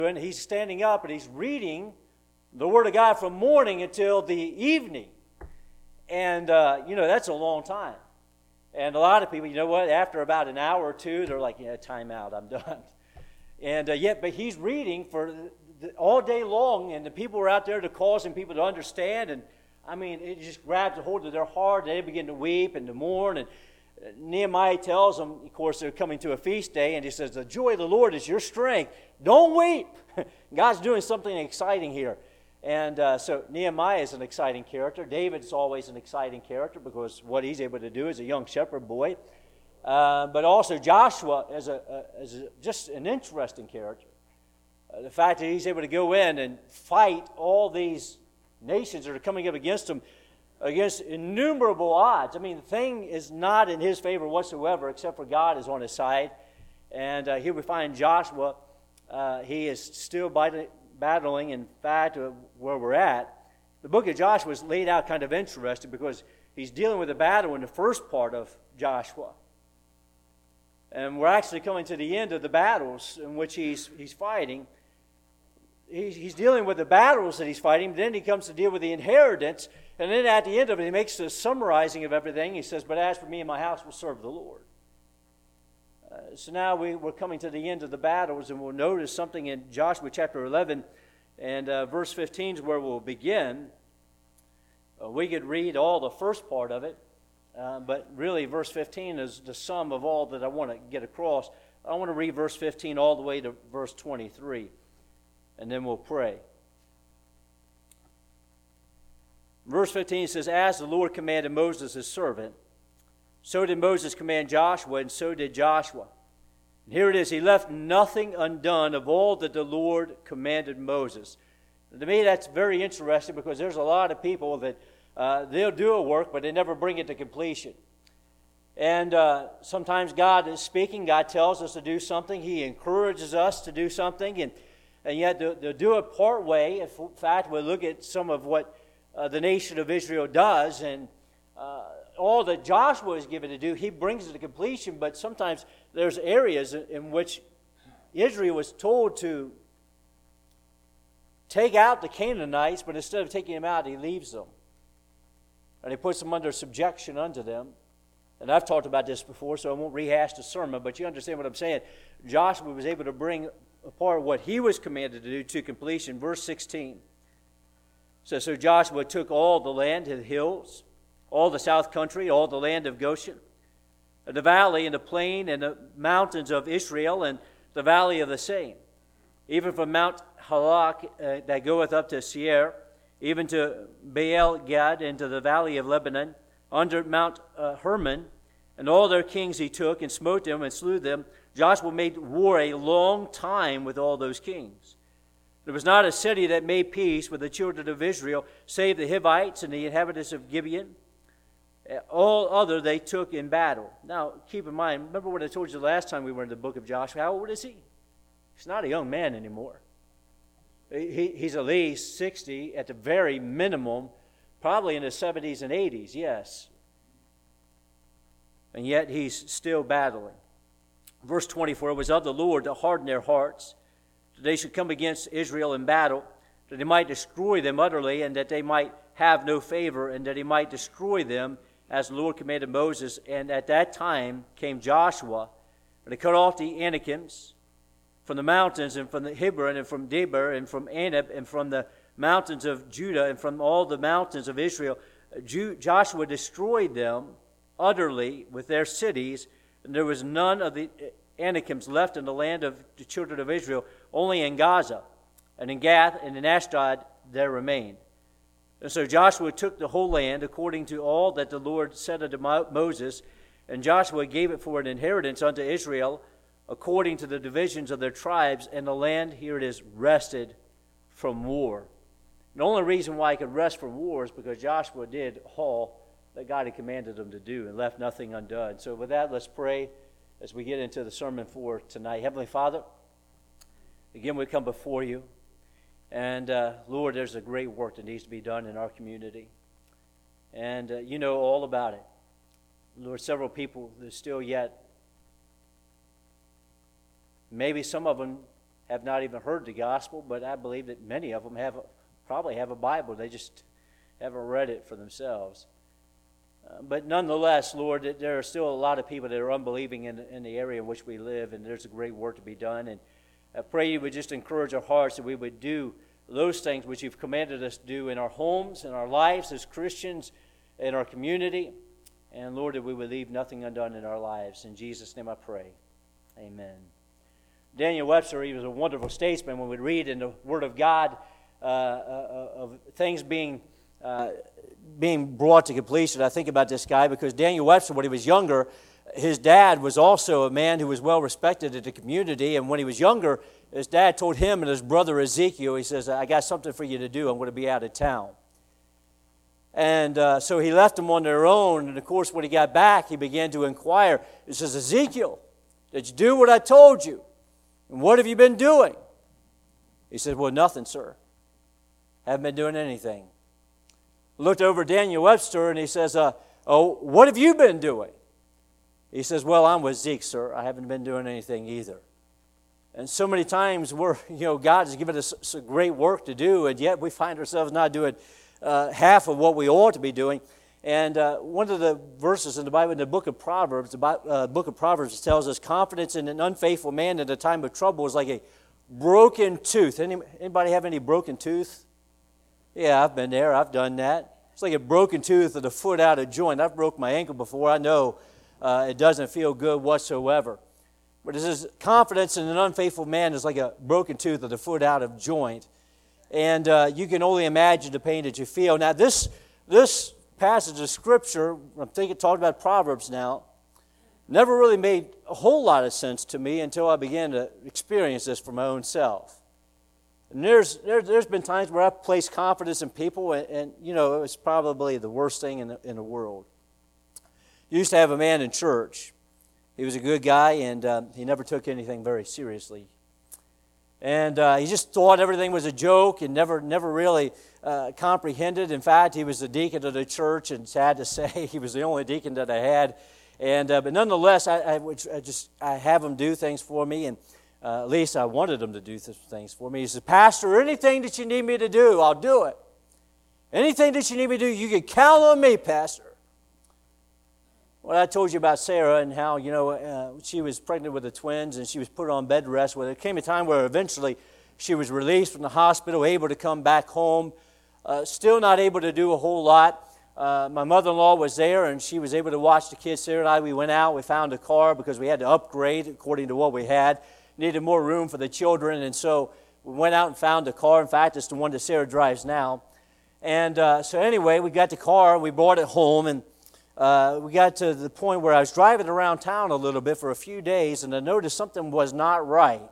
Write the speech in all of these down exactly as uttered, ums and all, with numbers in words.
And he's standing up and he's reading the Word of God from morning until the evening. And, uh, you know, that's a long time. And a lot of people, you know what, after about an hour or two, they're like, yeah, time out, I'm done. And uh, yet, but he's reading for the, the, all day long, and the people are out there to causing people to understand. And, I mean, it just grabs a hold of their heart, and they begin to weep and to mourn. And Nehemiah tells them, of course, they're coming to a feast day, and he says, the joy of the Lord is your strength. Don't weep. God's doing something exciting here. And uh, so Nehemiah is an exciting character. David's always an exciting character because what he's able to do as a young shepherd boy. Uh, but also Joshua is, a, a, is a, just an interesting character. Uh, the fact that he's able to go in and fight all these nations that are coming up against him against innumerable odds. I mean, the thing is not in his favor whatsoever, except for God is on his side. And uh, here we find Joshua. Uh, he is still battling. In fact, uh, where we're at, the book of Joshua is laid out kind of interesting because he's dealing with a battle in the first part of Joshua. And we're actually coming to the end of the battles in which he's he's fighting. He's, he's dealing with the battles that he's fighting, then he comes to deal with the inheritance. And then at the end of it, he makes a summarizing of everything. He says, but as for me and my house, will serve the Lord. Uh, so now we, we're coming to the end of the battles, and we'll notice something in Joshua chapter eleven, and uh, verse fifteen is where we'll begin. Uh, we could read all the first part of it, uh, but really verse fifteen is the sum of all that I want to get across. I want to read verse fifteen all the way to verse twenty-three, and then we'll pray. Verse fifteen says, as the Lord commanded Moses his servant, so did Moses command Joshua, and so did Joshua. And here it is, he left nothing undone of all that the Lord commanded Moses. And to me, that's very interesting because there's a lot of people that uh, they'll do a work, but they never bring it to completion. And uh, sometimes God is speaking, God tells us to do something, He encourages us to do something, and, and yet they'll, they'll do it part way. In fact, we'll look at some of what uh, the nation of Israel does, and uh, all that Joshua is given to do, he brings it to completion, but sometimes there's areas in which Israel was told to take out the Canaanites, but instead of taking them out, he leaves them. And he puts them under subjection unto them. And I've talked about this before, so I won't rehash the sermon, but you understand what I'm saying. Joshua was able to bring apart what he was commanded to do to completion. Verse sixteen says, so Joshua took all the land, the hills, all the south country, all the land of Goshen, the valley and the plain and the mountains of Israel and the valley of the same, even from Mount Halak uh, that goeth up to Seir, even to Baal Gad and to the valley of Lebanon, under Mount uh, Hermon, and all their kings he took and smote them and slew them. Joshua made war a long time with all those kings. There was not a city that made peace with the children of Israel, save the Hivites and the inhabitants of Gibeon. All other they took in battle. Now, keep in mind, remember what I told you the last time we were in the book of Joshua? How old is he? He's not a young man anymore. He, he's at least sixty at the very minimum, probably in his seventies and eighties, yes. And yet he's still battling. Verse twenty-four, it was of the Lord to harden their hearts, that they should come against Israel in battle, that he might destroy them utterly, and that they might have no favor, and that he might destroy them, as the Lord commanded Moses. And at that time came Joshua, and he cut off the Anakims from the mountains, and from the Hebron, and from Debir, and from Anab, and from the mountains of Judah, and from all the mountains of Israel. Joshua destroyed them utterly with their cities, and there was none of the Anakims left in the land of the children of Israel, only in Gaza, and in Gath, and in Ashdod there remained. And so Joshua took the whole land according to all that the Lord said unto Moses, and Joshua gave it for an inheritance unto Israel according to the divisions of their tribes, and the land, here it is, rested from war. The only reason why he could rest from war is because Joshua did all that God had commanded him to do and left nothing undone. So with that, let's pray as we get into the sermon for tonight. Heavenly Father, again we come before you. And, uh, Lord, there's a great work that needs to be done in our community. And uh, you know all about it. Lord, several people that still yet, maybe some of them have not even heard the gospel, but I believe that many of them have probably have a Bible. They just haven't read it for themselves. Uh, but nonetheless, Lord, there are still a lot of people that are unbelieving in, in the area in which we live, and there's a great work to be done. And I pray you would just encourage our hearts that we would do those things which you've commanded us to do in our homes, in our lives as Christians, in our community. And Lord, that we would leave nothing undone in our lives. In Jesus' name I pray. Amen. Daniel Webster, he was a wonderful statesman. When we read in the Word of God uh, uh, of things being uh, being brought to completion, I think about this guy because Daniel Webster, when he was younger, his dad was also a man who was well respected in the community. And when he was younger, his dad told him and his brother Ezekiel, he says, I got something for you to do. I'm going to be out of town. And uh, so he left them on their own. And of course, when he got back, he began to inquire. He says, Ezekiel, did you do what I told you? And what have you been doing? He said, well, nothing, sir. Haven't been doing anything. Looked over Daniel Webster and he says, uh, oh, what have you been doing? He says, well, I'm with Zeke, sir. I haven't been doing anything either. And so many times we're, you know, God has given us some great work to do, and yet we find ourselves not doing uh, half of what we ought to be doing. And uh, one of the verses in the Bible, in the book of Proverbs, the uh, book of Proverbs tells us confidence in an unfaithful man in a time of trouble is like a broken tooth. Any, anybody have any broken tooth? Yeah, I've been there. I've done that. It's like a broken tooth with a foot out of joint. I've broke my ankle before. I know uh, it doesn't feel good whatsoever. But it says confidence in an unfaithful man is like a broken tooth with a foot out of joint. And uh, you can only imagine the pain that you feel. Now, this this passage of Scripture, I'm thinking, talking about Proverbs now, never really made a whole lot of sense to me until I began to experience this for my own self. And there's there, there's been times where I've placed confidence in people, and, and you know, it was probably the worst thing in the, in the world. Used to have a man in church. He was a good guy, and uh, he never took anything very seriously. And uh, he just thought everything was a joke and never never really uh, comprehended. In fact, he was the deacon of the church, and sad to say, he was the only deacon that I had. And uh, but nonetheless, I, I, would, I just I have him do things for me, and uh, at least I wanted him to do things for me. He said, Pastor, anything that you need me to do, I'll do it. Anything that you need me to do, you can count on me, Pastor. Well, I told you about Sarah and how, you know, uh, she was pregnant with the twins and she was put on bed rest. Well, there came a time where eventually she was released from the hospital, able to come back home, uh, still not able to do a whole lot. Uh, my mother-in-law was there and she was able to watch the kids. Sarah and I, we went out, we found a car because we had to upgrade according to what we had. Needed more room for the children, and so we went out and found a car. In fact, it's the one that Sarah drives now. And uh, so anyway, we got the car, we brought it home, and Uh, we got to the point where I was driving around town a little bit for a few days, and I noticed something was not right.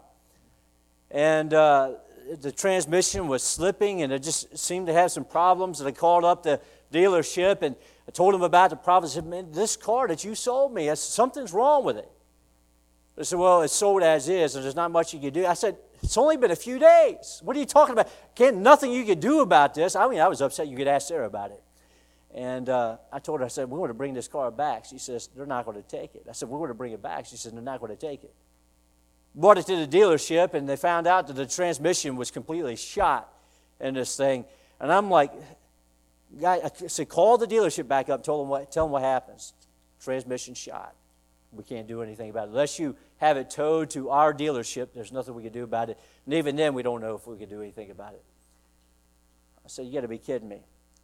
And uh, the transmission was slipping, and it just seemed to have some problems. And I called up the dealership, and I told them about the problem. I said, man, this car that you sold me, I said, something's wrong with it. They said, well, it's sold as is, and there's not much you can do. I said, it's only been a few days. What are you talking about? Can't nothing you could do about this. I mean, I was upset. You could ask Sarah about it. And uh, I told her, I said, we want to bring this car back. She says, they're not going to take it. I said, we want to bring it back. She said, they're not going to take it. Brought it to the dealership, and they found out that the transmission was completely shot in this thing. And I'm like, guy, I said, call the dealership back up, tell them what, tell them what happens. Transmission shot. We can't do anything about it. Unless you have it towed to our dealership, there's nothing we can do about it. And even then, we don't know if we can do anything about it. I said, you got to be kidding me.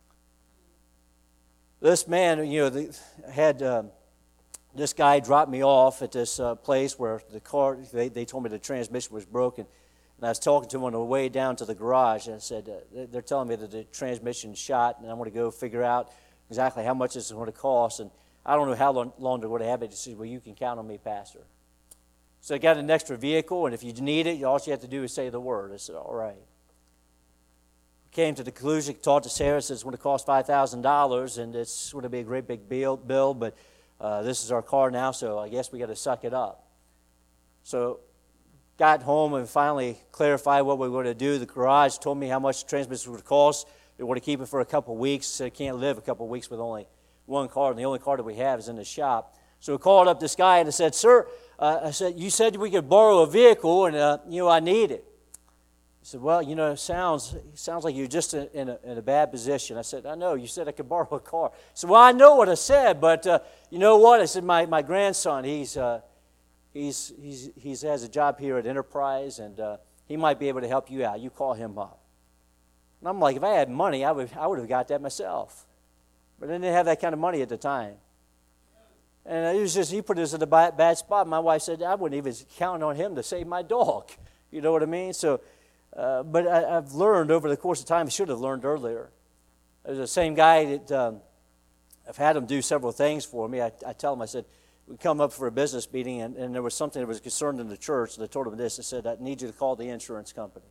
This man, you know, the, had um, this guy drop me off at this uh, place where the car, they, they told me the transmission was broken. And I was talking to him on the way down to the garage, and I said, uh, they're telling me that the transmission's shot, and I want to go figure out exactly how much this is going to cost. And I don't know how long, long they're going to have it. He said, well, you can count on me, Pastor. So I got an extra vehicle, and if you need it, all you have to do is say the word. I said, all right. Came to the conclusion, talked to Sarah, said it's going to cost five thousand dollars, and it's going to be a great big bill, bill but uh, this is our car now, so I guess we got to suck it up. So got home and finally clarified what we were going to do. The garage told me how much the transmission would cost. They want to keep it for a couple of weeks. Said can't live a couple of weeks with only one car, and the only car that we have is in the shop. So we called up this guy and I said, sir, uh, I said, you said we could borrow a vehicle, and, uh, you know, I need it. He said, well, you know, it sounds, it sounds like you're just in, in, a, in a bad position. I said, I know. You said I could borrow a car. He said, well, I know what I said, but uh, you know what? I said, my, my grandson, he's, uh, he's, he's, he's has a job here at Enterprise, and uh, he might be able to help you out. You call him up. And I'm like, if I had money, I would, I would have got that myself. But I didn't have that kind of money at the time. And it was just, he put us in a bad, bad spot. My wife said, I wouldn't even count on him to save my dog. You know what I mean? So, uh, but I, I've learned over the course of time, I should have learned earlier. There's the same guy that um, I've had him do several things for me. I, I tell him, I said, we come up for a business meeting, and, and there was something that was concerned in the church, and I told him this. I said, I need you to call the insurance company.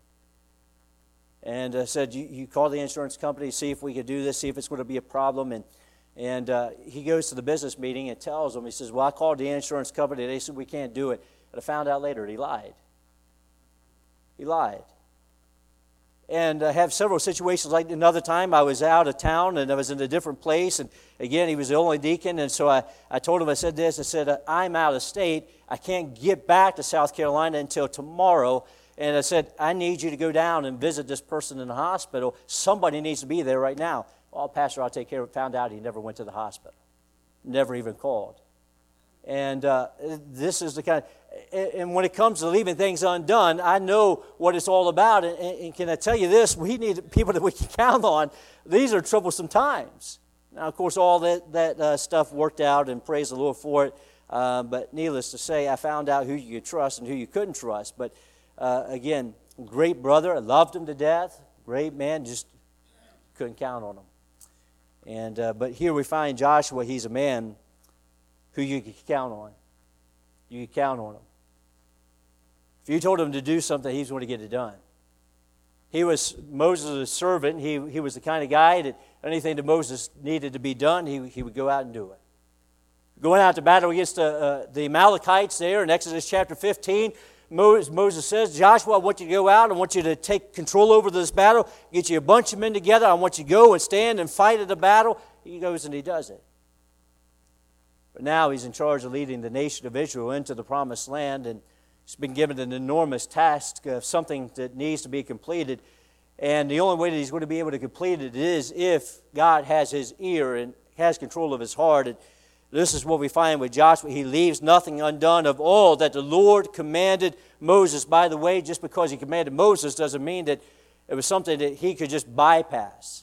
And I said, you, you call the insurance company, see if we could do this, see if it's going to be a problem. And and uh, he goes to the business meeting and tells them, he says, well, I called the insurance company. They said, we can't do it. And I found out later he lied. He lied. And I have several situations like another time I was out of town and I was in a different place. And again, he was the only deacon. And so I, I told him, I said this, I said, I'm out of state. I can't get back to South Carolina until tomorrow. And I said, I need you to go down and visit this person in the hospital. Somebody needs to be there right now. Well, Pastor, I'll take care of it. Found out he never went to the hospital. Never even called. And uh, this is the kind of, and when it comes to leaving things undone, I know what it's all about. And, and can I tell you this? We need people that we can count on. These are troublesome times. Now, of course, all that, that uh, stuff worked out, and praise the Lord for it. Uh, but needless to say, I found out who you could trust and who you couldn't trust. But uh, again, great brother. I loved him to death. Great man. Just couldn't count on him. And uh, but here we find Joshua. He's a man who you can count on. You can count on him. If you told him to do something, he's going to get it done. He was Moses' servant. He he was the kind of guy that anything that Moses needed to be done, he, he would go out and do it. Going out to battle against the, uh, the Amalekites there in Exodus chapter fifteen, Moses says, Joshua, I want you to go out. I want you to take control over this battle. Get you a bunch of men together. I want you to go and stand and fight at the battle. He goes and he does it. But now he's in charge of leading the nation of Israel into the promised land, and he's been given an enormous task of something that needs to be completed. And the only way that he's going to be able to complete it is if God has his ear and has control of his heart. And this is what we find with Joshua. He leaves nothing undone of all that the Lord commanded Moses. By the way, just because he commanded Moses doesn't mean that it was something that he could just bypass.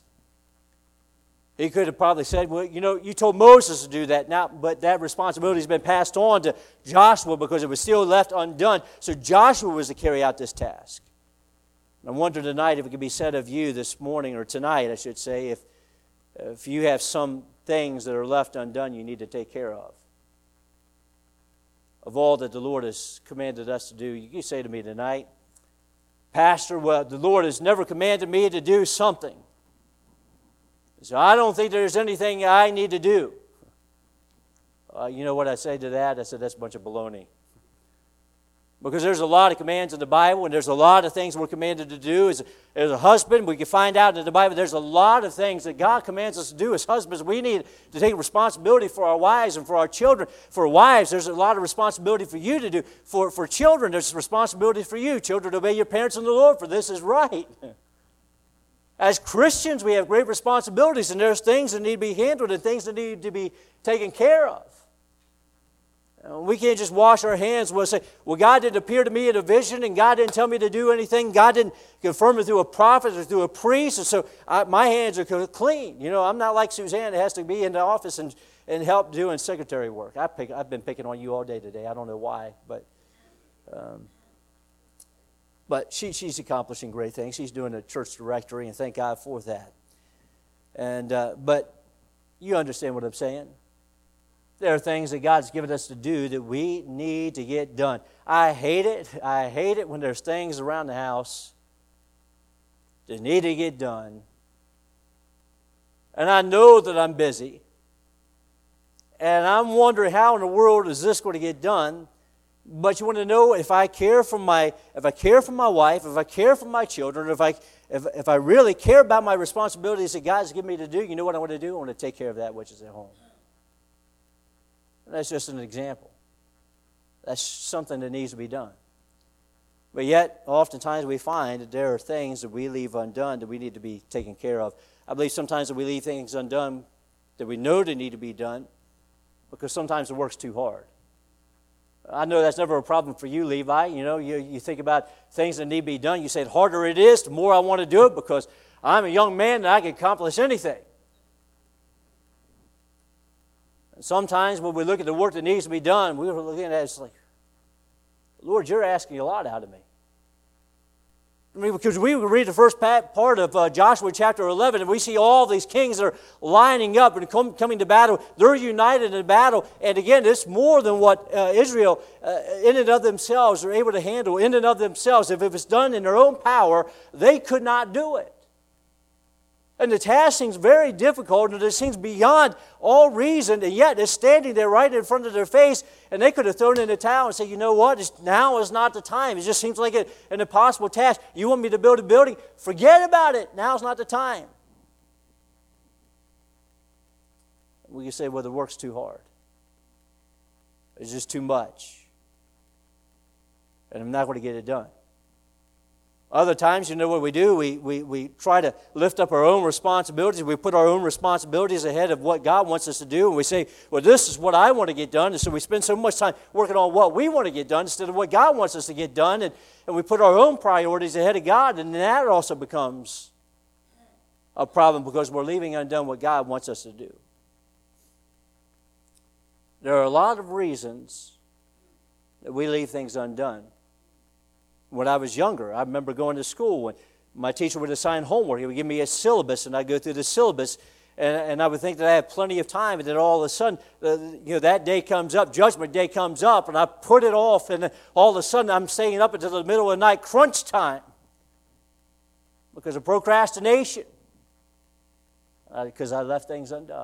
He could have probably said, well, you know, you told Moses to do that now, but that responsibility has been passed on to Joshua because it was still left undone. So Joshua was to carry out this task. And I wonder tonight if it could be said of you this morning, or tonight, I should say, if, if you have some things that are left undone you need to take care of. Of all that the Lord has commanded us to do, you can say to me tonight, Pastor, well, the Lord has never commanded me to do something. So I don't think there's anything I need to do. Uh, you know what I say to that? I said, that's a bunch of baloney. Because there's a lot of commands in the Bible, and there's a lot of things we're commanded to do. As, as a husband, we can find out in the Bible there's a lot of things that God commands us to do as husbands. We need to take responsibility for our wives and for our children. For wives, there's a lot of responsibility for you to do. For, for children, there's responsibility for you. Children, obey your parents in the Lord, for this is right. As Christians, we have great responsibilities, and there's things that need to be handled and things that need to be taken care of. We can't just wash our hands. We'll say, well, God didn't appear to me in a vision, and God didn't tell me to do anything. God didn't confirm it through a prophet or through a priest, and so I, my hands are clean. You know, I'm not like Suzanne that has to be in the office and, and help doing secretary work. I pick, I've been picking on you all day today. I don't know why, but um, but she, she's accomplishing great things. She's doing a church directory, and thank God for that. And uh, but you understand what I'm saying. There are things that God's given us to do that we need to get done. I hate it. I hate it when there's things around the house that need to get done. And I know that I'm busy. And I'm wondering how in the world is this going to get done? But you want to know if I care for my if I care for my wife, if I care for my children, if I if, if I really care about my responsibilities that God's given me to do, you know what I want to do? I want to take care of that which is at home. That's just an example. That's something that needs to be done. But yet, oftentimes we find that there are things that we leave undone that we need to be taken care of. I believe sometimes that we leave things undone that we know they need to be done because sometimes the work's too hard. I know that's never a problem for you, Levi. You know, you, you think about things that need to be done. You say, the harder it is, the more I want to do it because I'm a young man and I can accomplish anything. And sometimes when we look at the work that needs to be done, we're looking at it, it's like, Lord, you're asking a lot out of me. I mean, because we read the first part of uh, Joshua chapter eleven, and we see all these kings that are lining up and com- coming to battle. They're united in battle. And again, it's more than what uh, Israel, uh, in and of themselves, are able to handle. In and of themselves, if it was done in their own power, they could not do it. And the task seems very difficult, and it seems beyond all reason, and yet it's standing there right in front of their face, and they could have thrown in the towel and said, you know what, it's, now is not the time. It just seems like a, an impossible task. You want me to build a building? Forget about it. Now's not the time. We can say, well, the work's too hard. It's just too much. And I'm not going to get it done. Other times, you know what we do? We, we, we try to lift up our own responsibilities. We put our own responsibilities ahead of what God wants us to do. And we say, well, this is what I want to get done. And so we spend so much time working on what we want to get done instead of what God wants us to get done. And, and we put our own priorities ahead of God. And that also becomes a problem because we're leaving undone what God wants us to do. There are a lot of reasons that we leave things undone. When I was younger, I remember going to school and my teacher would assign homework. He would give me a syllabus, and I'd go through the syllabus, and, and I would think that I had plenty of time, and then all of a sudden, uh, you know, that day comes up, Judgment Day comes up, and I put it off, and then all of a sudden I'm staying up until the middle of the night, crunch time, because of procrastination, uh, because I left things undone.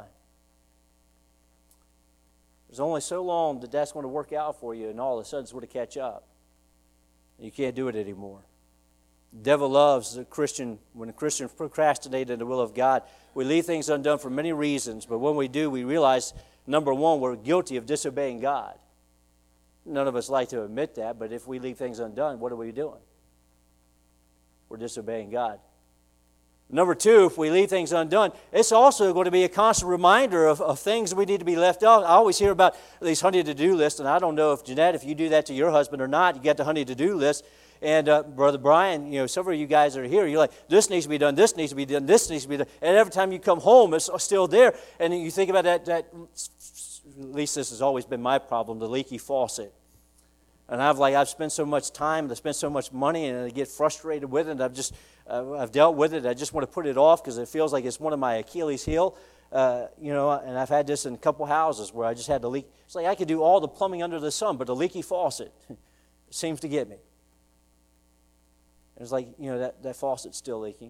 There's only so long that that's going to work out for you, and all of a sudden it's going to catch up. You can't do it anymore. The devil loves the Christian, when a Christian procrastinates in the will of God. We leave things undone for many reasons, but when we do, we realize, number one, we're guilty of disobeying God. None of us like to admit that, but if we leave things undone, what are we doing? We're disobeying God. Number two, if we leave things undone, it's also going to be a constant reminder of, of things we need to be left out. I always hear about these honey to-do lists, and I don't know if, Jeanette, if you do that to your husband or not, you get the honey to-do list. And uh, Brother Brian, you know, several of you guys are here, you're like, this needs to be done, this needs to be done, this needs to be done. And every time you come home, it's still there. And you think about that, that at least this has always been my problem, the leaky faucet. And I've like I've spent so much time, I've spent so much money, and I get frustrated with it. And I've just uh, I've dealt with it. I just want to put it off because it feels like it's one of my Achilles' heel, uh, you know. And I've had this in a couple houses where I just had the leak. It's like I could do all the plumbing under the sun, but the leaky faucet seems to get me. And it's like, you know, that, that faucet's still leaking.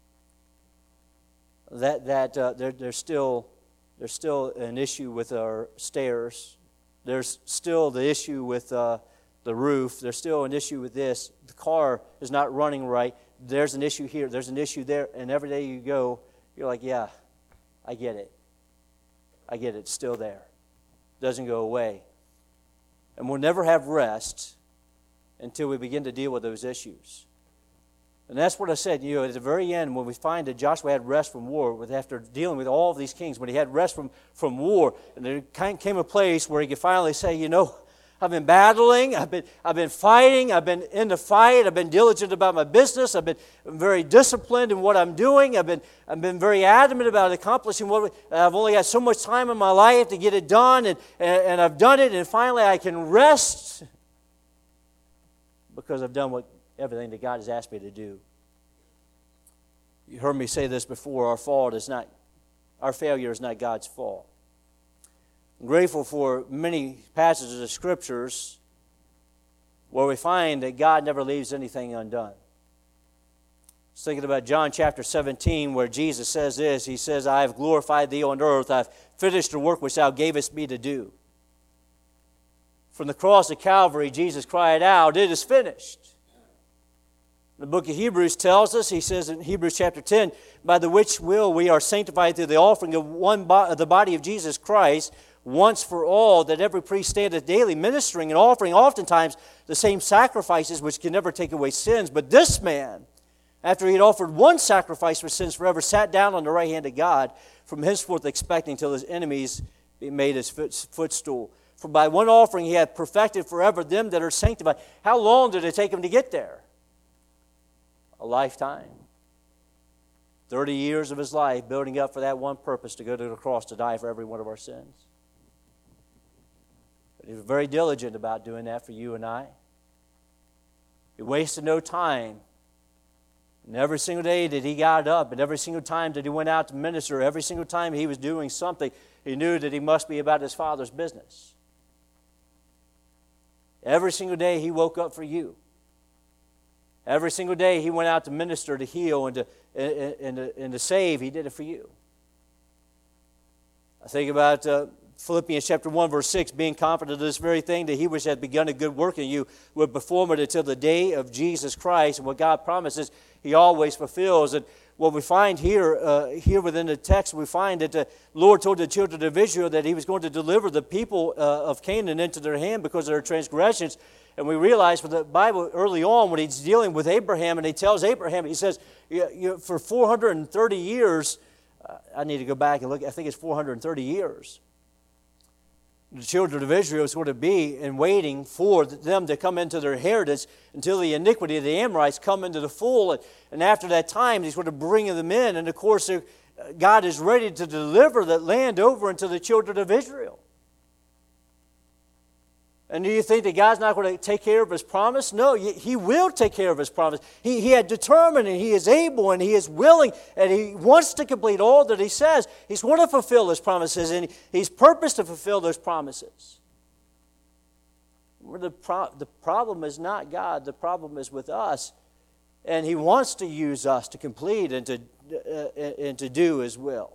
That that uh, there there's still there's still an issue with our stairs. There's still the issue with uh, the roof. There's still an issue with this. The car is not running right. There's an issue here. There's an issue there. And every day you go, you're like, yeah, I get it. I get it. It's still there. It doesn't go away. And we'll never have rest until we begin to deal with those issues. And that's what I said, you know, at the very end, when we find that Joshua had rest from war, with after dealing with all of these kings, when he had rest from, from war, and there came a place where he could finally say, you know, I've been battling, I've been I've been fighting, I've been in the fight, I've been diligent about my business, I've been very disciplined in what I'm doing, I've been I've been very adamant about accomplishing what I've only got so much time in my life to get it done, and, and, and I've done it, and finally I can rest because I've done what everything that God has asked me to do. You heard me say this before, our fault is not, our failure is not God's fault. I'm grateful for many passages of Scriptures where we find that God never leaves anything undone. I was thinking about John chapter seventeen where Jesus says this, He says, I have glorified Thee on earth, I have finished the work which Thou gavest me to do. From the cross of Calvary, Jesus cried out, it is finished. The book of Hebrews tells us, he says in Hebrews chapter ten, by the which will we are sanctified through the offering of one bo- the body of Jesus Christ once for all, that every priest standeth daily ministering and offering oftentimes the same sacrifices which can never take away sins. But this man, after he had offered one sacrifice for sins forever, sat down on the right hand of God, from henceforth expecting till his enemies be made his footstool. For by one offering he hath perfected forever them that are sanctified. How long did it take him to get there? A lifetime. Thirty years of his life building up for that one purpose, to go to the cross to die for every one of our sins. But he was very diligent about doing that for you and I. He wasted no time. And every single day that he got up, and every single time that he went out to minister, every single time he was doing something, he knew that he must be about his Father's business. Every single day he woke up for you. Every single day he went out to minister, to heal, and to, and to, and to save. He did it for you. I think about uh, Philippians chapter one, verse six, being confident of this very thing, that he which hath begun a good work in you will perform it until the day of Jesus Christ. And what God promises, he always fulfills. And what we find here, uh, here within the text, we find that the Lord told the children of Israel that he was going to deliver the people uh, of Canaan into their hand because of their transgressions. And we realize from the Bible early on, when he's dealing with Abraham, and he tells Abraham, he says, you, you, for four hundred thirty years, uh, I need to go back and look, I think it's four hundred thirty years. The children of Israel is going to be in waiting for them to come into their inheritance until the iniquity of the Amorites come into the full. And, and after that time, he's going to bring them in. And of course, God is ready to deliver that land over into the children of Israel. And do you think that God's not going to take care of His promise? No, He will take care of His promise. He, he had determined, and He is able, and He is willing, and He wants to complete all that He says. He's going to fulfill His promises, and He's purposed to fulfill those promises. The, pro- the problem is not God. The problem is with us. And He wants to use us to complete and to, uh, and to do His will.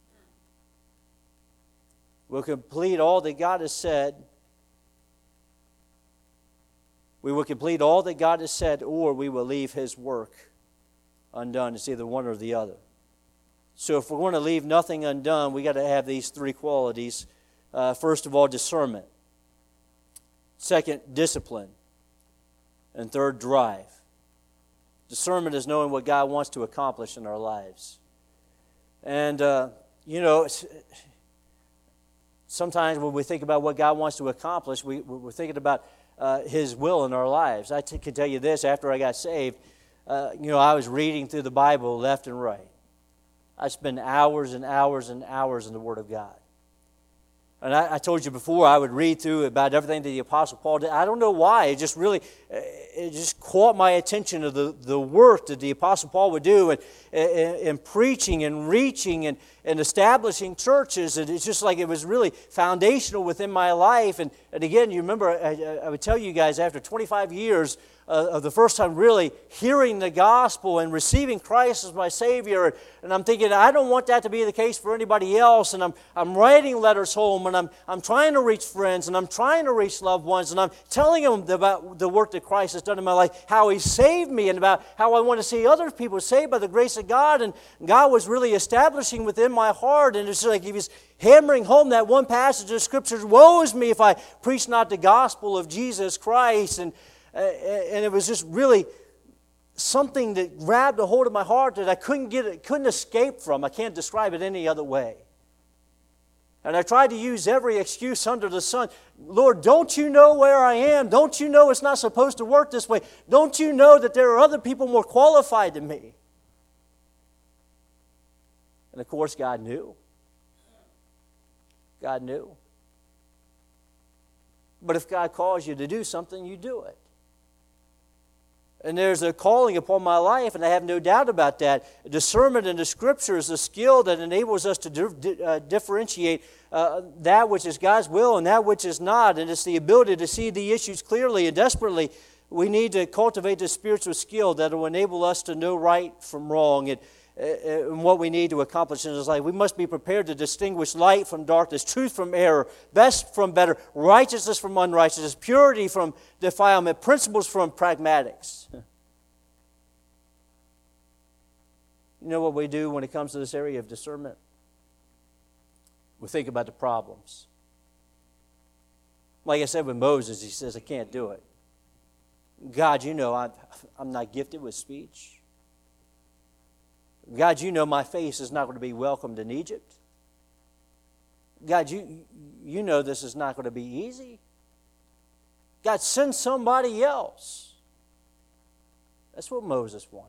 We'll complete all that God has said. We will complete all that God has said, or we will leave His work undone. It's either one or the other. So if we're going to leave nothing undone, we got to have these three qualities. Uh, first of all, discernment. Second, discipline. And third, drive. Discernment is knowing what God wants to accomplish in our lives. And, uh, you know, it's, sometimes when we think about what God wants to accomplish, we, we're thinking about Uh, His will in our lives. I t- can tell you this, after I got saved, uh, you know, I was reading through the Bible left and right. I spent hours and hours and hours in the Word of God. And I, I told you before, I would read through about everything that the Apostle Paul did. I don't know why. It just really, it just caught my attention of the, the work that the Apostle Paul would do in, in, in preaching and reaching and, and establishing churches. And it's just like it was really foundational within my life. And, and again, you remember, I, I would tell you guys, after twenty-five years uh, of the first time really hearing the gospel and receiving Christ as my Savior, and, and I'm thinking, I don't want that to be the case for anybody else. And I'm, I'm writing letters home, and I'm, I'm trying to reach friends, and I'm trying to reach loved ones, and I'm telling them about the work that Christ has done in my life, how He saved me, and about how I want to see other people saved by the grace of God. And God was really establishing within my heart, and it's like He was hammering home that one passage of Scripture, woe is me if I preach not the gospel of Jesus Christ. And, uh, and it was just really something that grabbed a hold of my heart that I couldn't get, couldn't escape from. I can't describe it any other way. And I tried to use every excuse under the sun. Lord, don't you know where I am? Don't you know it's not supposed to work this way? Don't you know that there are other people more qualified than me? And of course, God knew. God knew. But if God calls you to do something, you do it. And there's a calling upon my life, and I have no doubt about that. Discernment in the Scripture is a skill that enables us to di- uh, differentiate uh, that which is God's will and that which is not. And it's the ability to see the issues clearly and desperately. We need to cultivate this spiritual skill that will enable us to know right from wrong and, uh, and what we need to accomplish in this life. We must be prepared to distinguish light from darkness, truth from error, best from better, righteousness from unrighteousness, purity from defilement, principles from pragmatics. You know what we do when it comes to this area of discernment? We think about the problems. Like I said with Moses, he says, I can't do it. God, you know I'm, I'm not gifted with speech. God, you know my face is not going to be welcomed in Egypt. God, you, you know this is not going to be easy. God, send somebody else. That's what Moses wanted.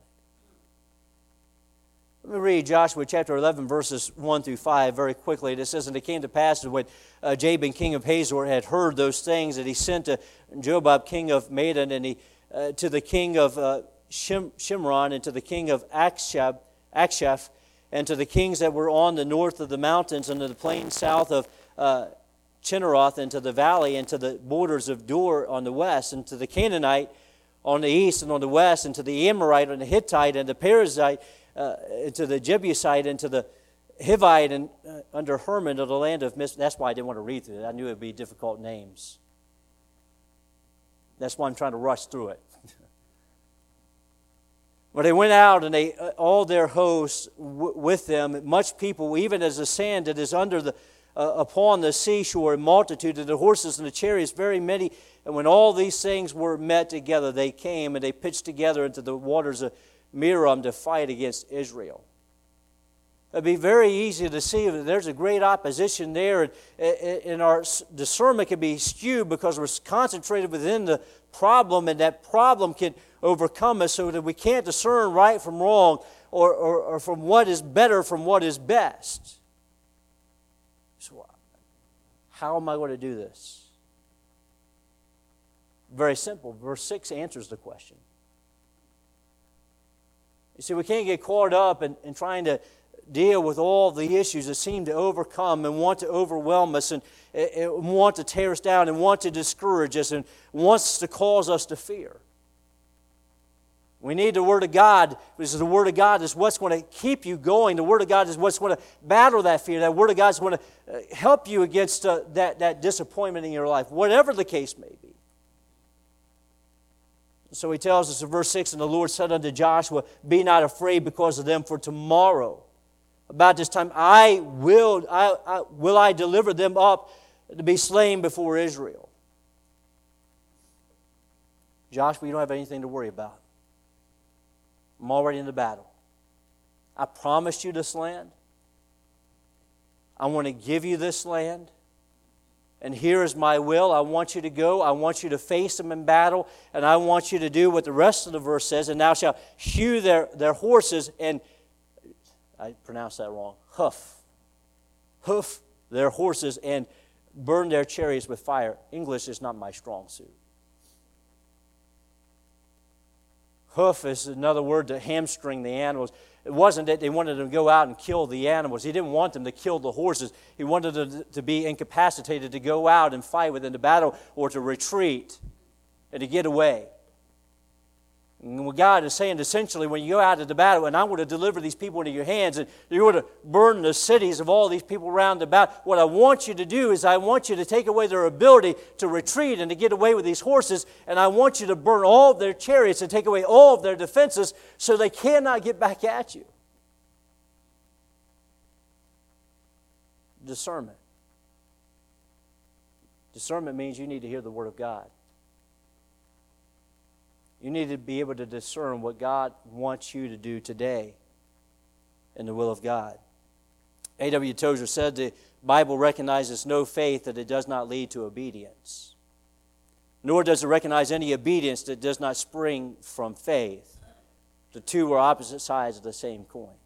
Let me read Joshua chapter eleven, verses one through five very quickly. It says, And it came to pass when uh, Jabin, king of Hazor, had heard those things, that he sent to Jobab, king of Madon, and he uh, to the king of uh, Shim, Shimron, and to the king of Akshab, Akshaph, and to the kings that were on the north of the mountains, and to the plain south of uh, Chinneroth, and to the valley, and to the borders of Dor on the west, and to the Canaanite on the east and on the west, and to the Amorite and the Hittite and the Perizzite, uh, to the Jebusite and to the Hivite, and uh, under Hermon of the land of Mis. That's why I didn't want to read through it. I knew it would be difficult names. That's why I'm trying to rush through it. But they went out, and they uh, all their hosts w- with them, much people, even as the sand that is under the uh, upon the seashore, a multitude of the horses and the chariots, very many. And when all these things were met together, they came and they pitched together into the waters of Merom to fight against Israel. It'd be very easy to see that there's a great opposition there, and, and our discernment can be skewed because we're concentrated within the problem, and that problem can overcome us so that we can't discern right from wrong, or, or, or from what is better from what is best. So how am I going to do this? Very simple. Verse six answers the question. You see, we can't get caught up in, in trying to deal with all the issues that seem to overcome and want to overwhelm us, and, and want to tear us down, and want to discourage us, and wants to cause us to fear. We need the Word of God, because the Word of God is what's going to keep you going. The Word of God is what's going to battle that fear. That Word of God is going to help you against uh, that, that disappointment in your life, whatever the case may be. So he tells us in verse six, And the Lord said unto Joshua, Be not afraid because of them, for tomorrow, about this time, I will I, I will I deliver them up to be slain before Israel. Joshua, you don't have anything to worry about. I'm already in the battle. I promised you this land. I want to give you this land. And here is my will. I want you to go. I want you to face them in battle. And I want you to do what the rest of the verse says. And thou shalt hew their, their horses and, I pronounced that wrong, hoof. Hoof their horses and burn their chariots with fire. English is not my strong suit. Hoof is another word to hamstring the animals. It wasn't that they wanted them to go out and kill the animals. He didn't want them to kill the horses. He wanted them to be incapacitated to go out and fight within the battle, or to retreat and to get away. And what God is saying, essentially, when you go out into the battle, and I want to deliver these people into your hands, and you're going to burn the cities of all these people around about, what I want you to do is I want you to take away their ability to retreat and to get away with these horses, and I want you to burn all of their chariots and take away all of their defenses so they cannot get back at you. Discernment. Discernment means you need to hear the Word of God. You need to be able to discern what God wants you to do today in the will of God. A W Tozer said the Bible recognizes no faith that it does not lead to obedience. Nor does it recognize any obedience that does not spring from faith. The two are opposite sides of the same coin.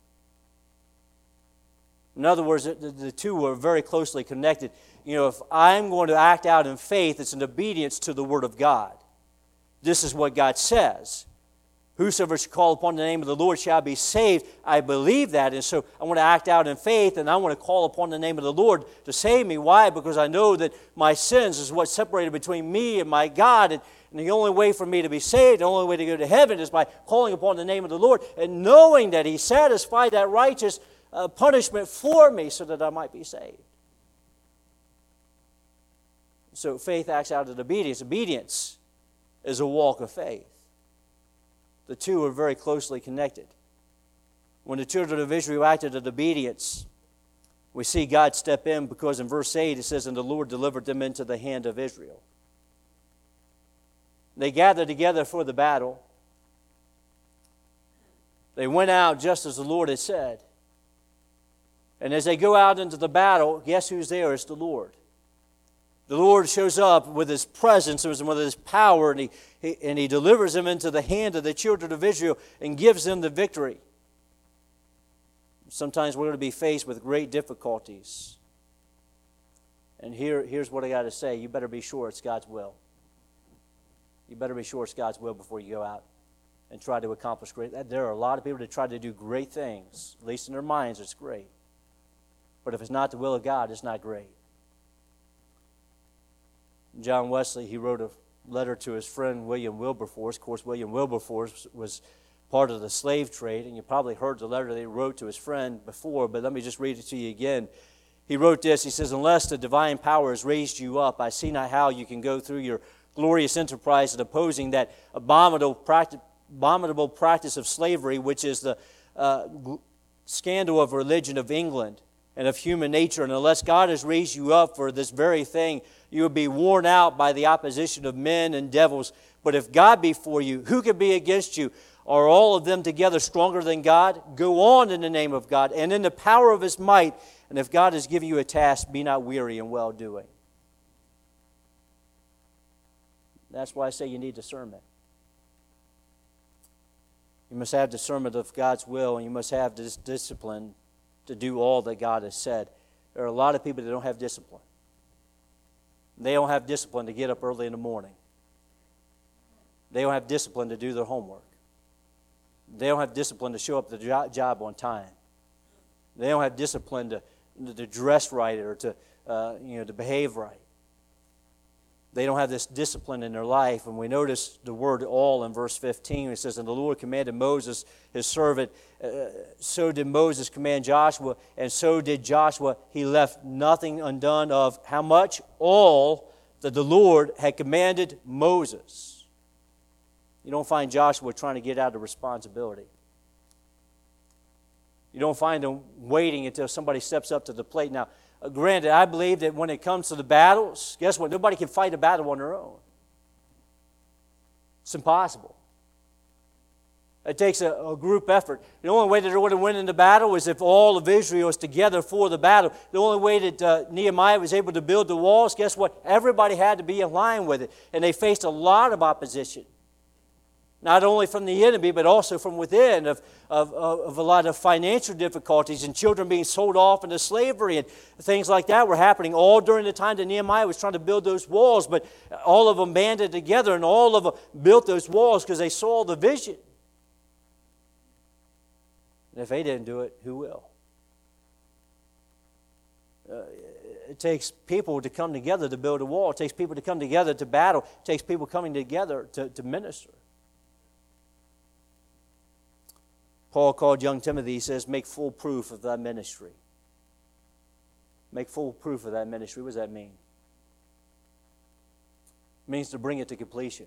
In other words, the, the two are very closely connected. You know, if I'm going to act out in faith, it's an obedience to the Word of God. This is what God says. Whosoever shall call upon the name of the Lord shall be saved. I believe that, and so I want to act out in faith, and I want to call upon the name of the Lord to save me. Why? Because I know that my sins is what's separated between me and my God, and, and the only way for me to be saved, the only way to go to heaven is by calling upon the name of the Lord, and knowing that He satisfied that righteous uh, punishment for me so that I might be saved. So faith acts out in obedience. Obedience is a walk of faith. The two are very closely connected. When the children of Israel acted in obedience, we see God step in because in verse eight it says, and the Lord delivered them into the hand of Israel. They gathered together for the battle. They went out just as the Lord had said. And as they go out into the battle, guess who's there? It's the Lord. The Lord shows up with His presence and with His power, and he, he, and he delivers them into the hand of the children of Israel and gives them the victory. Sometimes we're going to be faced with great difficulties. And here, here's what I got to say. You better be sure it's God's will. You better be sure it's God's will before you go out and try to accomplish great. There are a lot of people that try to do great things. At least in their minds, it's great. But if it's not the will of God, it's not great. John Wesley, he wrote a letter to his friend William Wilberforce. Of course, William Wilberforce was part of the slave trade, and you probably heard the letter that he wrote to his friend before, but let me just read it to you again. He wrote this, he says, unless the divine power has raised you up, I see not how you can go through your glorious enterprise in opposing that abominable practice, abominable practice of slavery, which is the uh, scandal of religion of England and of human nature. And unless God has raised you up for this very thing, you will be worn out by the opposition of men and devils. But if God be for you, who can be against you? Are all of them together stronger than God? Go on in the name of God and in the power of His might. And if God has given you a task, be not weary in well-doing. That's why I say you need discernment. You must have discernment of God's will, and you must have this discipline to do all that God has said. There are a lot of people that don't have discipline. They don't have discipline to get up early in the morning. They don't have discipline to do their homework. They don't have discipline to show up at the job on time. They don't have discipline to, to dress right or to, uh, you know, to behave right. They don't have this discipline in their life. And we notice the word all in verse fifteen. It says, and the Lord commanded Moses, his servant, uh, so did Moses command Joshua, and so did Joshua. He left nothing undone of how much? All that the Lord had commanded Moses. You don't find Joshua trying to get out of responsibility. You don't find him waiting until somebody steps up to the plate. Now, Uh, granted, I believe that when it comes to the battles, guess what? Nobody can fight a battle on their own. It's impossible. It takes a, a group effort. The only way that they're going to win in the battle is if all of Israel is together for the battle. The only way that uh, Nehemiah was able to build the walls, guess what? Everybody had to be in line with it. And they faced a lot of opposition. Not only from the enemy, but also from within, of, of, of a lot of financial difficulties and children being sold off into slavery and things like that were happening all during the time that Nehemiah was trying to build those walls. But all of them banded together and all of them built those walls because they saw the vision. And if they didn't do it, who will? Uh, it takes people to come together to build a wall. It takes people to come together to battle. It takes people coming together to, to minister. Paul called young Timothy, he says, make full proof of thy ministry. Make full proof of that ministry. What does that mean? It means to bring it to completion.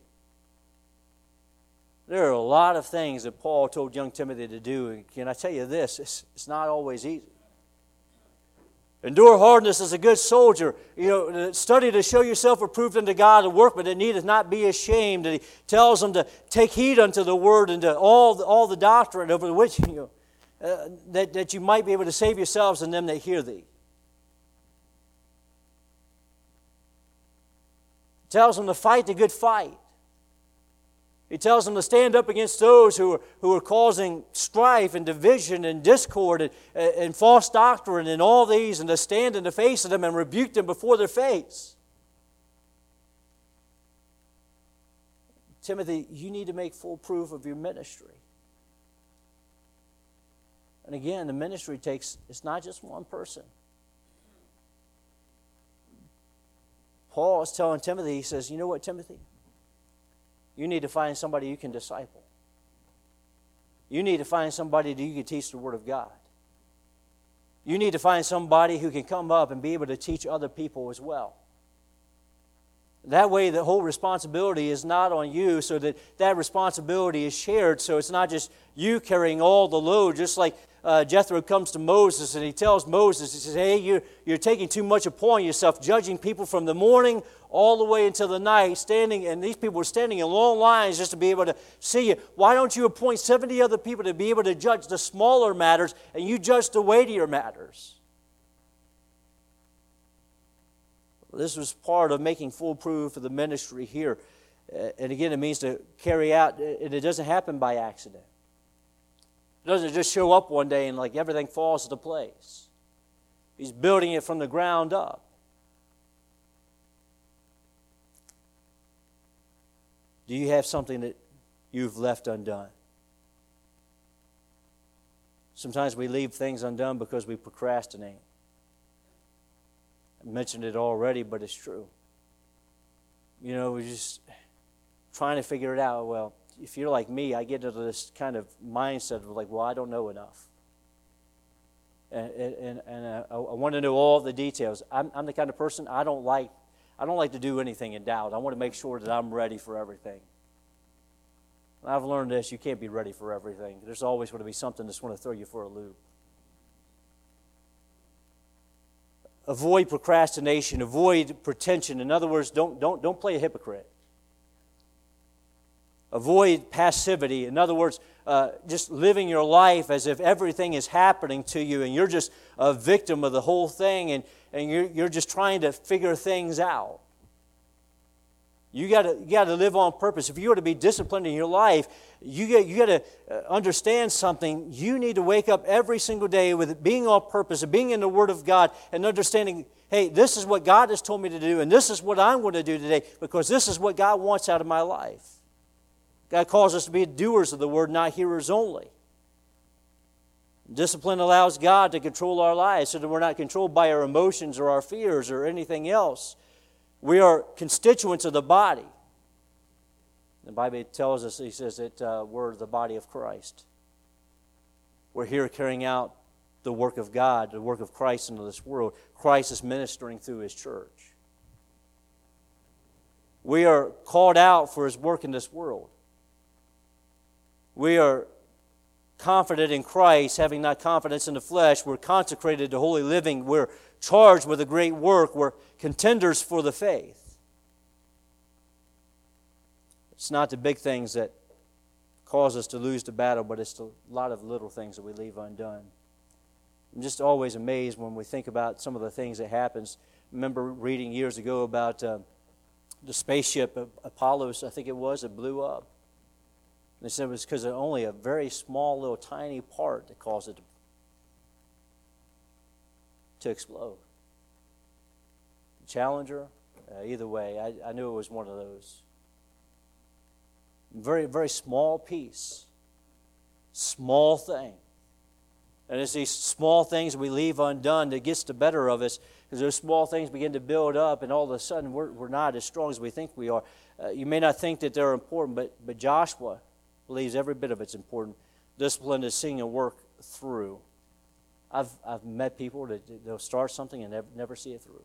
There are a lot of things that Paul told young Timothy to do. And can I tell you this? It's, it's not always easy. Endure hardness as a good soldier. You know, study to show yourself approved unto God, a workman that needeth not be ashamed. And he tells them to take heed unto the word and to all the, all the doctrine over which you know, uh, that, that you might be able to save yourselves and them that hear thee. He tells them to fight the good fight. He tells them to stand up against those who are, who are causing strife and division and discord and, and false doctrine and all these, and to stand in the face of them and rebuke them before their face. Timothy, you need to make full proof of your ministry. And again, the ministry takes, it's not just one person. Paul is telling Timothy, he says, you know what, Timothy? You need to find somebody you can disciple. You need to find somebody that you can teach the Word of God. You need to find somebody who can come up and be able to teach other people as well. That way the whole responsibility is not on you, so that that responsibility is shared, so it's not just you carrying all the load, just like uh, Jethro comes to Moses and he tells Moses, he says, hey, you're, you're taking too much upon yourself, judging people from the morning all the way until the night, standing, and these people were standing in long lines just to be able to see you. Why don't you appoint seventy other people to be able to judge the smaller matters, and you judge the weightier matters? This was part of making full proof of the ministry here. And again, it means to carry out, and it doesn't happen by accident. It doesn't just show up one day and like everything falls into place. He's building it from the ground up. Do you have something that you've left undone? Sometimes we leave things undone because we procrastinate. I mentioned it already, but it's true. You know, we're just trying to figure it out. Well, if you're like me, I get into this kind of mindset of like, well, I don't know enough. And, and, and uh, I, I want to know all the details. I'm, I'm the kind of person, I don't like I don't like to do anything in doubt. I want to make sure that I'm ready for everything. And I've learned this, you can't be ready for everything. There's always going to be something that's going to throw you for a loop. Avoid procrastination. Avoid pretension. In other words, don't, don't, don't play a hypocrite. Avoid passivity. In other words, uh, just living your life as if everything is happening to you and you're just a victim of the whole thing and, and you're, you're just trying to figure things out. You got to you got to live on purpose. If you are to be disciplined in your life, you got you got to understand something. You need to wake up every single day with it being on purpose and being in the Word of God and understanding, hey, this is what God has told me to do and this is what I'm going to do today because this is what God wants out of my life. God calls us to be doers of the Word, not hearers only. Discipline allows God to control our lives so that we're not controlled by our emotions or our fears or anything else. We are constituents of the body. The Bible tells us, he says that uh, we're the body of Christ. We're here carrying out the work of God, the work of Christ into this world. Christ is ministering through His church. We are called out for His work in this world. We are confident in Christ, having not confidence in the flesh. We're consecrated to holy living. We're charged with a great work. We're contenders for the faith. It's not the big things that cause us to lose the battle, but it's a lot of little things that we leave undone. I'm just always amazed when we think about some of the things that happens. I remember reading years ago about uh, the spaceship Apollos, I think it was, that blew up. They said it was because of only a very small, little, tiny part that caused it to, to explode. Challenger, uh, either way, I, I knew it was one of those. Very, very small piece, small thing. And it's these small things we leave undone that gets the better of us because those small things begin to build up and all of a sudden we're, we're not as strong as we think we are. Uh, you may not think that they're important, but, but Joshua believes every bit of it's important. Discipline is seeing a work through. I've I've met people that they'll start something and never, never see it through.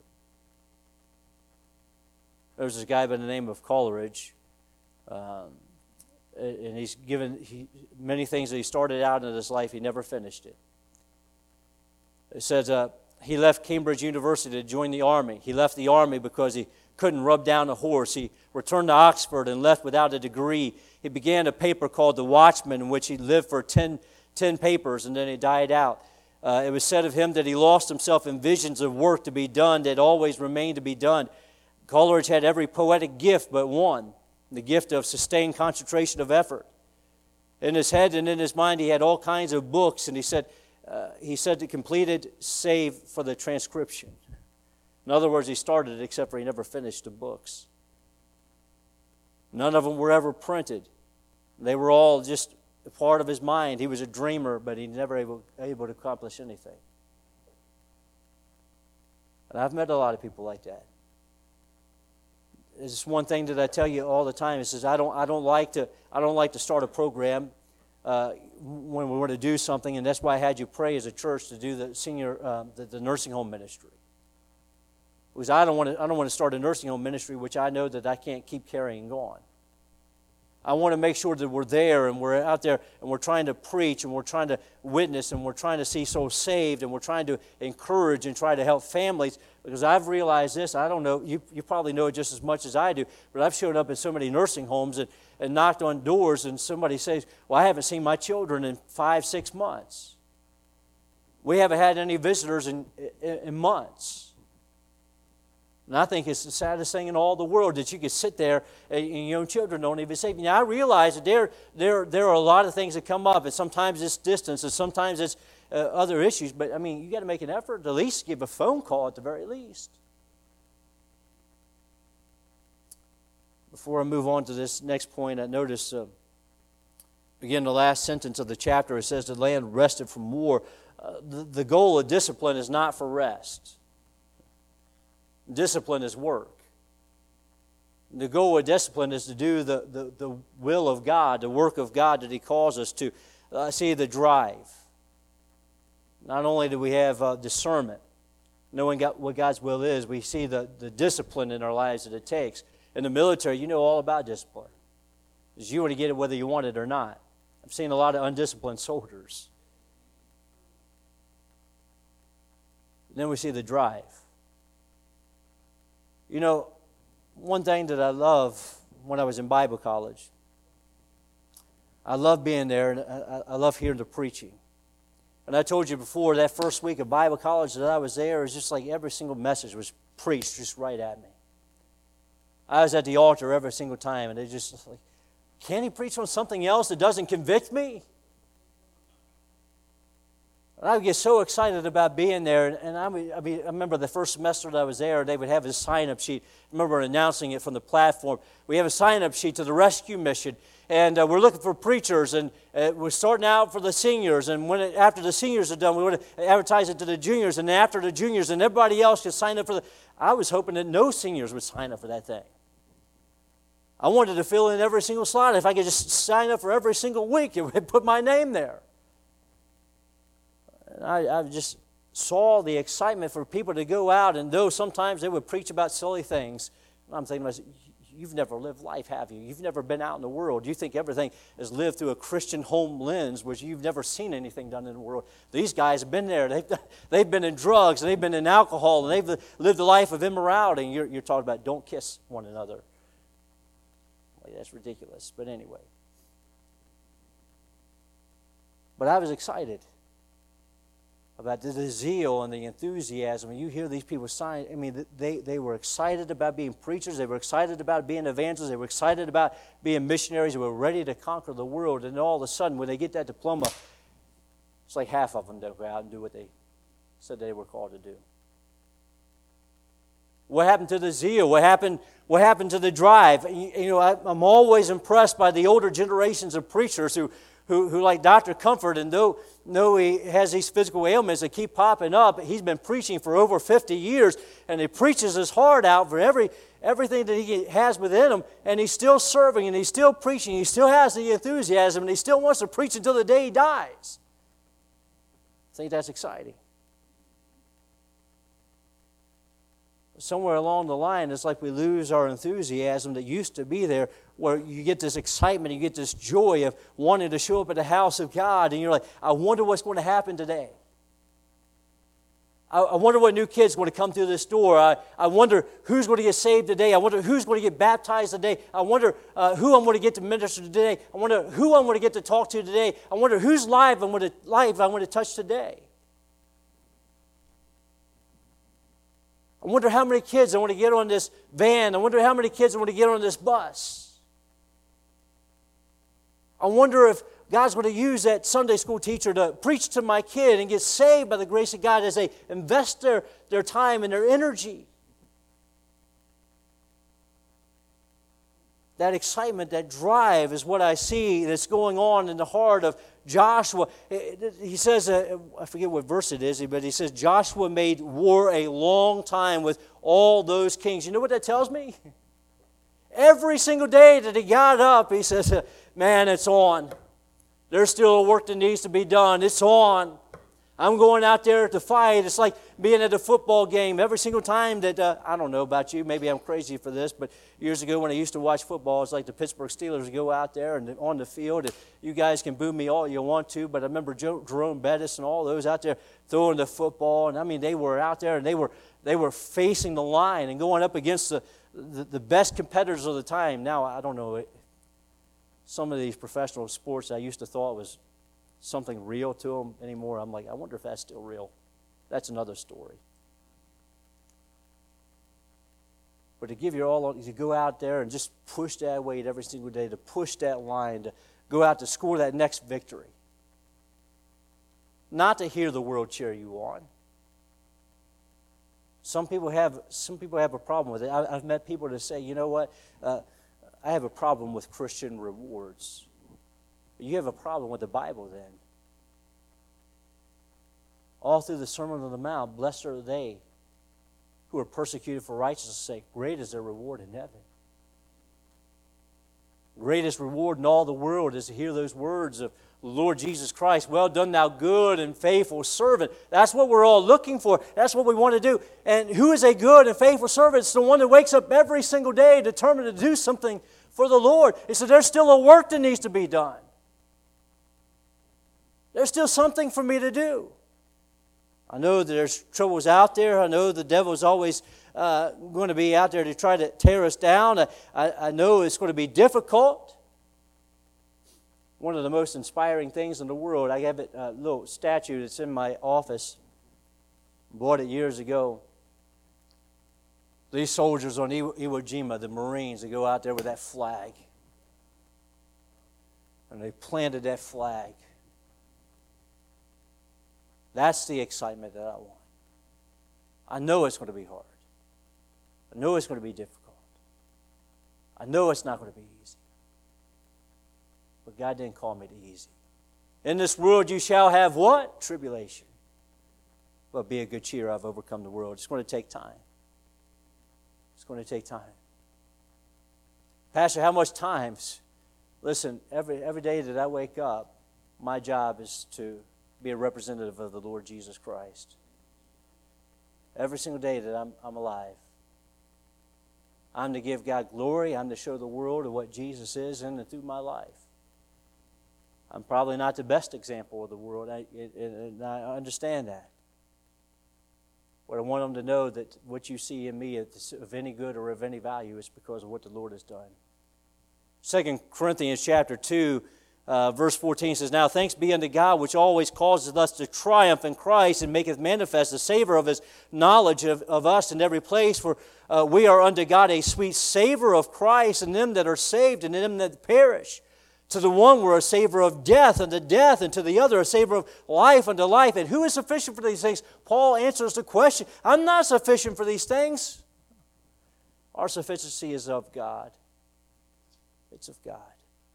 There's this guy by the name of Coleridge, um, and he's given he, many things that he started out in his life. He never finished it. It says uh, he left Cambridge University to join the army. He left the army because he couldn't rub down a horse. He returned to Oxford and left without a degree. He began a paper called The Watchman, in which he lived for ten, ten papers, and then he died out. Uh, it was said of him that he lost himself in visions of work to be done that always remained to be done. Coleridge had every poetic gift but one, the gift of sustained concentration of effort. In his head and in his mind, he had all kinds of books, and he said, uh, he said it completed save for the transcription. In other words, he started it except for he never finished the books. None of them were ever printed. They were all just a part of his mind. He was a dreamer, but he never able, able to accomplish anything. And I've met a lot of people like that. It's one thing that I tell you all the time. It says I don't I don't like to I don't like to start a program uh, when we want to do something, and that's why I had you pray as a church to do the senior uh, the, the nursing home ministry. Because I don't want to I don't want to start a nursing home ministry which I know that I can't keep carrying on. I want to make sure that we're there and we're out there and we're trying to preach and we're trying to witness and we're trying to see souls saved and we're trying to encourage and try to help families. Because I've realized this, I don't know, you, you probably know it just as much as I do, but I've showed up in so many nursing homes and, and knocked on doors and somebody says, well, I haven't seen my children in five, six months. We haven't had any visitors in, in, in months. And I think it's the saddest thing in all the world that you could sit there and your own children don't even save you. Now, I realize that there, there, there are a lot of things that come up, and sometimes it's distance, and sometimes it's uh, other issues. But, I mean, you got to make an effort to at least give a phone call at the very least. Before I move on to this next point, I notice, uh, again, the last sentence of the chapter, it says the land rested from war. Uh, the, the goal of discipline is not for rest. Discipline is work. The goal of discipline is to do the, the, the will of God, the work of God that He calls us to. Uh, see the drive. Not only do we have uh, discernment, knowing God, what God's will is, we see the, the discipline in our lives that it takes. In the military, you know all about discipline. Because you want to get it whether you want it or not. I've seen a lot of undisciplined soldiers. And then we see the drive. You know, one thing that I love when I was in Bible college, I love being there and I, I love hearing the preaching. And I told you before, that first week of Bible college that I was there, it was just like every single message was preached just right at me. I was at the altar every single time, and they just like, can he preach on something else that doesn't convict me? And I would get so excited about being there, and I, would, I, mean, I remember the first semester that I was there, they would have a sign-up sheet. I remember announcing it from the platform. We have a sign-up sheet to the rescue mission, and uh, we're looking for preachers, and uh, we're starting out for the seniors, and when it, after the seniors are done, we want to advertise it to the juniors, and after the juniors, and everybody else could sign up for the... I was hoping that no seniors would sign up for that thing. I wanted to fill in every single slot. If I could just sign up for every single week, it would put my name there. And I, I just saw the excitement for people to go out, and though sometimes they would preach about silly things, I'm thinking to myself, you've never lived life, have you? You've never been out in the world. You think everything is lived through a Christian home lens, which you've never seen anything done in the world. These guys have been there. They've, they've been in drugs, and they've been in alcohol, and they've lived a life of immorality, and you're, you're talking about don't kiss one another. Well, that's ridiculous, but anyway. But I was excited about the, the zeal and the enthusiasm. And you hear these people sign, I mean, they, they were excited about being preachers. They were excited about being evangelists. They were excited about being missionaries. They were ready to conquer the world. And all of a sudden, when they get that diploma, it's like half of them don't go out and do what they said they were called to do. What happened to the zeal? What happened, what happened to the drive? You, you know, I, I'm always impressed by the older generations of preachers who Who, who like Doctor Comfort, and though, though he has these physical ailments that keep popping up, he's been preaching for over fifty years, and he preaches his heart out for every everything that he has within him, and he's still serving, and he's still preaching, he still has the enthusiasm, and he still wants to preach until the day he dies. I think that's exciting. Somewhere along the line, it's like we lose our enthusiasm that used to be there, where you get this excitement, you get this joy of wanting to show up at the house of God, and you're like, I wonder what's going to happen today. I, I wonder what new kids are going to come through this door. I, I wonder who's going to get saved today. I wonder who's going to get baptized today. I wonder uh, who I'm going to get to minister today. I wonder who I'm going to get to talk to today. I wonder whose life I'm going to, life I'm going to touch today. I wonder how many kids I want to get on this van. I wonder how many kids I want to get on this bus. I wonder if God's going to use that Sunday school teacher to preach to my kid and get saved by the grace of God as they invest their, their time and their energy. That excitement, that drive is what I see that's going on in the heart of Joshua. He says, uh, I forget what verse it is, but he says, Joshua made war a long time with all those kings. You know what that tells me? Every single day that he got up, he says, man, it's on. There's still work that needs to be done. It's on. I'm going out there to fight. It's like being at a football game. Every single time that, uh, I don't know about you, maybe I'm crazy for this, but years ago when I used to watch football, it's like the Pittsburgh Steelers would go out there and on the field, and you guys can boo me all you want to, but I remember Joe, Jerome Bettis and all those out there throwing the football, and I mean, they were out there, and they were they were facing the line and going up against the, the, the best competitors of the time. Now, I don't know, some of these professional sports I used to thought was something real to them anymore. I'm like, I wonder if that's still real. That's another story. But to give your all, to go out there and just push that weight every single day, to push that line, to go out to score that next victory. Not to hear the world cheer you on. Some people have some people have a problem with it. I, I've met people that say, you know what, uh, I have a problem with Christian rewards. You have a problem with the Bible then. All through the Sermon on the Mount, blessed are they who are persecuted for righteousness' sake. Great is their reward in heaven. Greatest reward in all the world is to hear those words of the Lord Jesus Christ. Well done, thou good and faithful servant. That's what we're all looking for. That's what we want to do. And who is a good and faithful servant? It's the one that wakes up every single day determined to do something for the Lord. It's that there's still a work that needs to be done. There's still something for me to do. I know that there's troubles out there. I know the devil's always uh, going to be out there to try to tear us down. I, I, I know it's going to be difficult. One of the most inspiring things in the world, I have a little statue that's in my office. Bought it years ago. These soldiers on Iwo Jima, the Marines, they go out there with that flag. And they planted that flag. That's the excitement that I want. I know it's going to be hard. I know it's going to be difficult. I know it's not going to be easy. But God didn't call me to easy. In this world you shall have what? Tribulation. But be of good cheer, I've overcome the world. It's going to take time. It's going to take time. Pastor, how much time? Listen, every, every day that I wake up, my job is to be a representative of the Lord Jesus Christ. Every single day that I'm, I'm alive. I'm to give God glory. I'm to show the world of what Jesus is in and through my life. I'm probably not the best example of the world, I, it, it, and I understand that. But I want them to know that what you see in me is of any good or of any value is because of what the Lord has done. Second Corinthians chapter two, Uh, verse fourteen says, Now thanks be unto God, which always causes us to triumph in Christ, and maketh manifest the savor of His knowledge of, of us in every place. For uh, we are unto God a sweet savor of Christ, and them that are saved, and them that perish. To the one we're a savor of death unto death, and to the other a savor of life unto life. And who is sufficient for these things? Paul answers the question. I'm not sufficient for these things. Our sufficiency is of God. It's of God.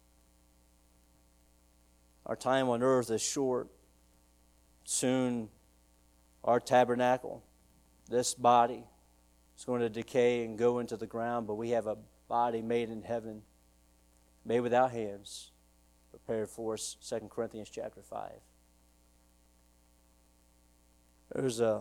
Our time on earth is short. Soon, our tabernacle, this body, is going to decay and go into the ground, but we have a body made in heaven, made without hands, prepared for us, Second Corinthians chapter five. There's a,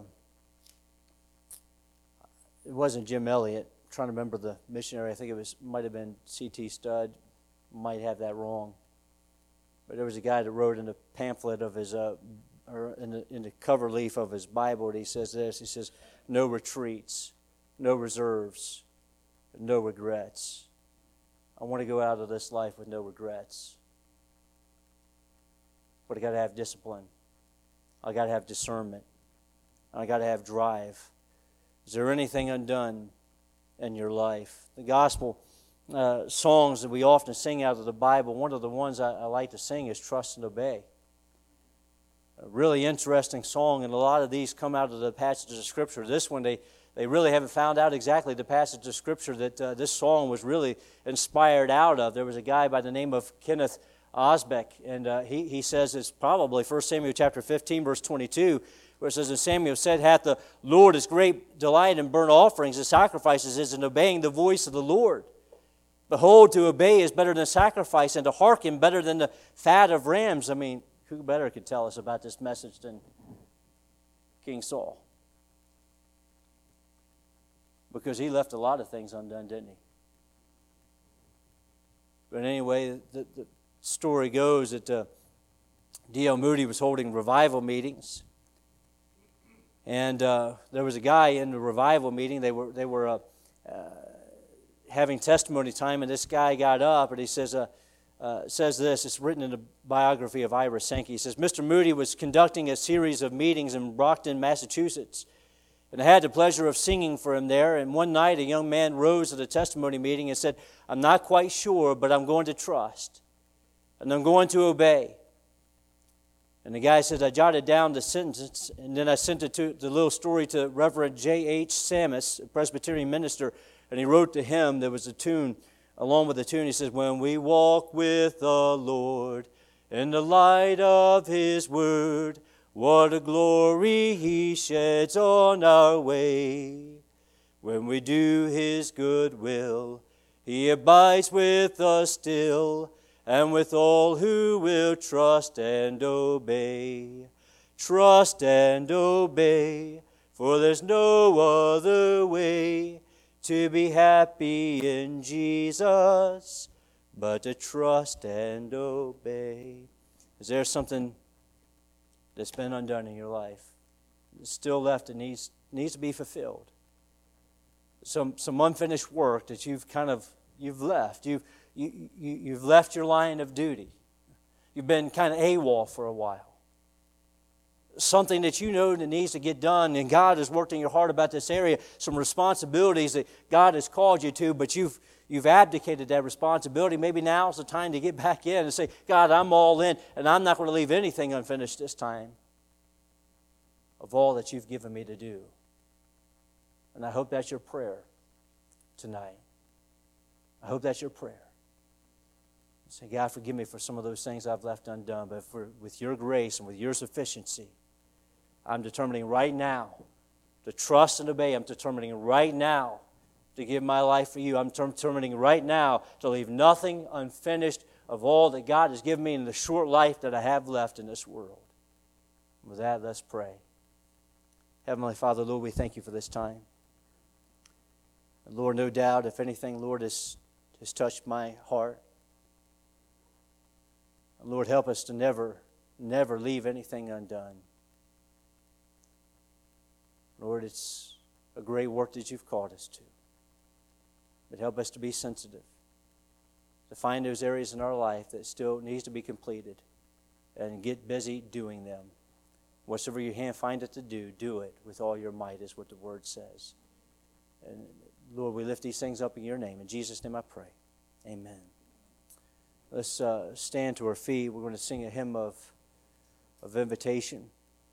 it wasn't Jim Elliot. I'm trying to remember the missionary. I think it was might have been C T Studd. Might have that wrong. But there was a guy that wrote in the pamphlet of his, uh, or in the, in the cover leaf of his Bible, and he says this, he says, no retreats, no reserves, no regrets. I want to go out of this life with no regrets. But I got to have discipline. I got to have discernment. I got to have drive. Is there anything undone in your life? The gospel Uh, songs that we often sing out of the Bible, one of the ones I, I like to sing is Trust and Obey. A really interesting song, and a lot of these come out of the passages of Scripture. This one, they, they really haven't found out exactly the passage of Scripture that uh, this song was really inspired out of. There was a guy by the name of Kenneth Osbeck, and uh, he, he says it's probably First Samuel chapter fifteen, verse twenty-two, where it says, And Samuel said, Hath the Lord his great delight in burnt offerings and sacrifices is in obeying the voice of the Lord. Behold, to obey is better than sacrifice, and to hearken better than the fat of rams. I mean, who better could tell us about this message than King Saul. Because he left a lot of things undone, didn't he? But anyway, the, the story goes that uh, D L Moody was holding revival meetings. And uh, there was a guy in the revival meeting. They were they were uh, uh, having testimony time, and this guy got up and he says, uh, uh, says this. It's written in the biography of Ira Sankey. He says, Mister Moody was conducting a series of meetings in Brockton, Massachusetts, and I had the pleasure of singing for him there. And one night, a young man rose at a testimony meeting and said, I'm not quite sure, but I'm going to trust, and I'm going to obey. And the guy says, I jotted down the sentence, and then I sent it to the little story to Reverend J H Sammis, a Presbyterian minister, and he wrote to him. There was a tune, along with the tune, he says, when we walk with the Lord in the light of His Word, what a glory He sheds on our way. When we do His good will, He abides with us still, and with all who will trust and obey. Trust and obey, for there's no other way to be happy in Jesus but to trust and obey. Is there something that's been undone in your life, that's still left and needs, needs to be fulfilled? Some, some unfinished work that you've kind of, you've left. You've You, you, you've left your line of duty. You've been kind of AWOL for a while. Something that you know that needs to get done, and God has worked in your heart about this area, some responsibilities that God has called you to, but you've, you've abdicated that responsibility. Maybe now's the time to get back in and say, God, I'm all in, and I'm not going to leave anything unfinished this time of all that you've given me to do. And I hope that's your prayer tonight. I hope that's your prayer. Say, God, forgive me for some of those things I've left undone, but for, with your grace and with your sufficiency, I'm determining right now to trust and obey. I'm determining right now to give my life for you. I'm determining right now to leave nothing unfinished of all that God has given me in the short life that I have left in this world. With that, let's pray. Heavenly Father, Lord, we thank you for this time. And Lord, no doubt, if anything, Lord, has, has touched my heart. Lord, help us to never, never leave anything undone. Lord, it's a great work that you've called us to. But help us to be sensitive, to find those areas in our life that still needs to be completed, and get busy doing them. Whatsoever your hand findeth to do, do it with all your might, is what the Word says. And Lord, we lift these things up in your name. In Jesus' name I pray. Amen. Let's uh, stand to our feet. We're going to sing a hymn of, of invitation.